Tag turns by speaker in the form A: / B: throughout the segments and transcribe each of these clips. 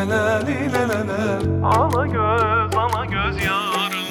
A: Ala göz yarım.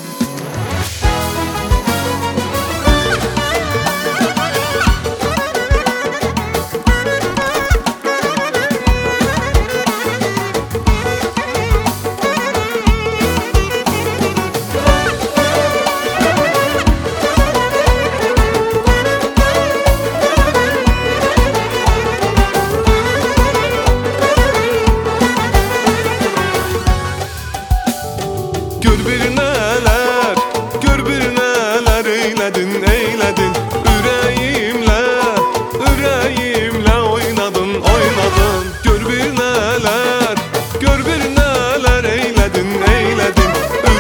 B: Gör bir neler eyledin, eyledin. Yüreğimle oynadın, oynadın. Gör bir neler eyledin, eyledin.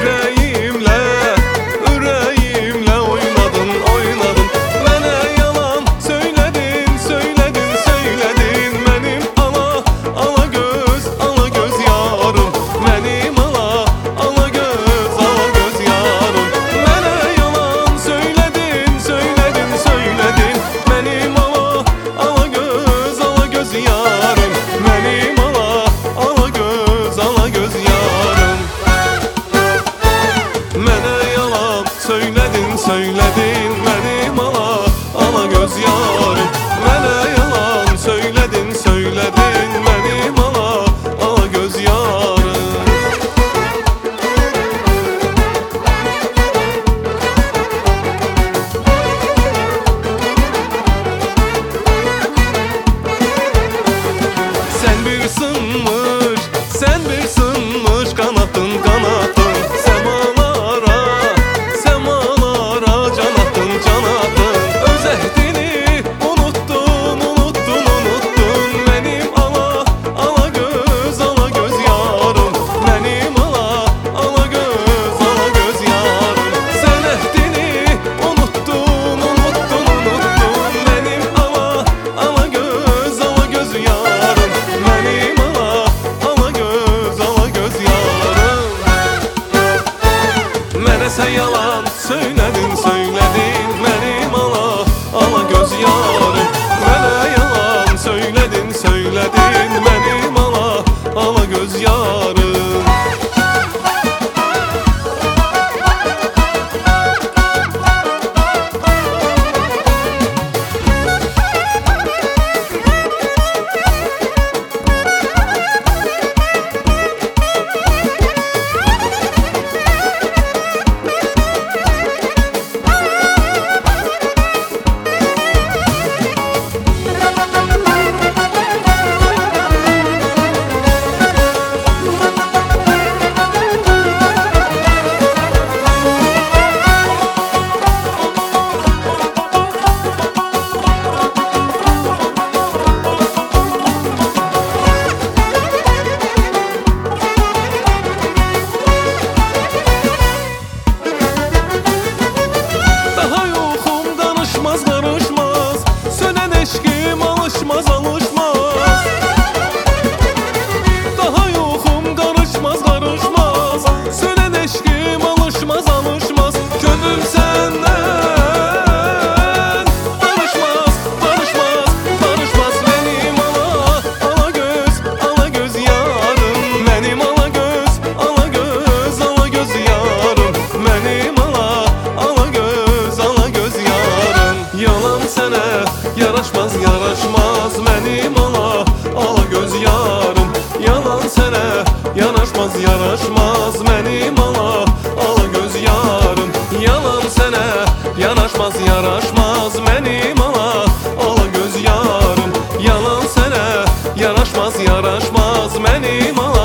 B: Yüreğimle oynadın, oynadın. Bana yalan söyledin, söyledin, söyledin. Benim ala göz yarım. Benim ala göz yarım. Bana yalan söyledin, söyledin, söyledin. Benim ala göz yarım. Benim ala göz yarım. Mənə yalan söyledin, söyledin. Benim ala göz yarım. Mənə yalan söyledin, söyledin. Benim ala göz yarım. Sen bir sınmış kanatın, kanatın. Semalara can attın, can attın. Öz ehdini unuttun, unuttun, unuttun. Benim ala göz yarım. Benim ala göz yarım. Sen ehdini unuttun, unuttun, unuttun. Benim ala göz yarım. Benim ala göz yarım. Mənə sən yalan söyledin, söyledin. Benim ala göz yarım. Mənə yalan söyledin, söyledin. Benim ala göz yarım. Daha yoxum danışmaz, danışmaz. Sönen eşkim alışmaz, alışmaz. Daha yoxum danışmaz, danışmaz. Sönen eşkim alışmaz, alışmaz. Könlüm senden barışmaz, barışmaz, barışmaz. Benim ala göz yarım. Benim ala göz yarım. Benim ala göz yarım. Yalan sənə yaraşmaz, yaraşmaz. Benim ala göz yarım. Yalan sənə yanaşmaz, yaraşmaz. Benim ala göz yarım. Yalan sənə yanaşmaz, yaraşmaz. Benim ala göz yarım. Yalan sənə yanaşmaz, yaraşmaz. Benim ala